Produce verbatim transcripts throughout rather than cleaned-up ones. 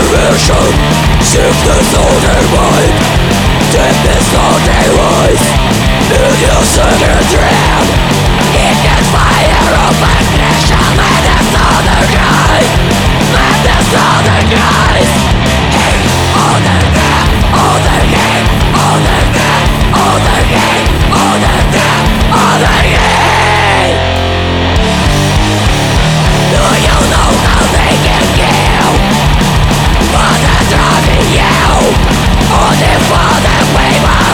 Division, sickness on their mind, deafness on their eyes. In your second dream, it can fire open nation. Madness on their guys, madness on their guys. Hate on their death, on their game, on their death, on their game, on their death, on their game. Do you know how they can kill? For the driving you, only for the waver.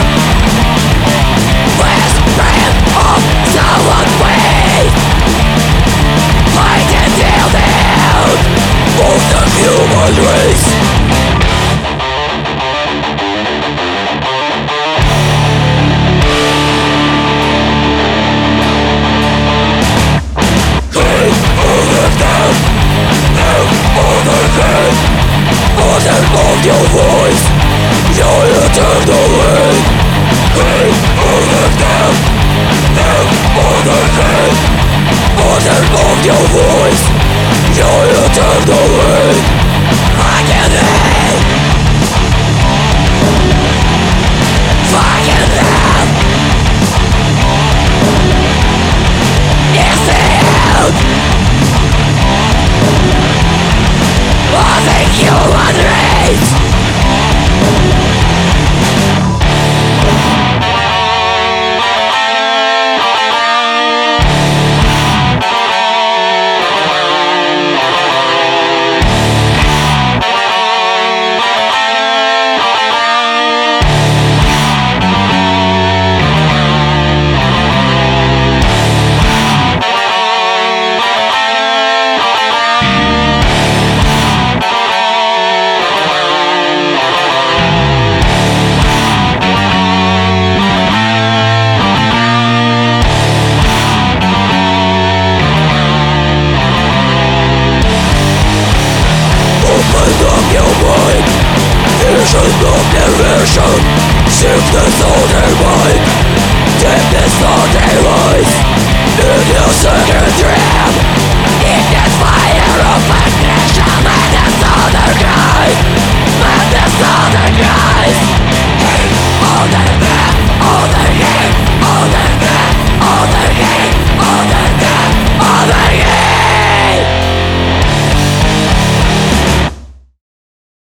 With strength of someone weak, fight until the end of the human race. Of your voice, your eternal reign. King of the dead, death of the king. Order of your voice, your eternal reign. Fucking hate, fucking love is the end of the human race.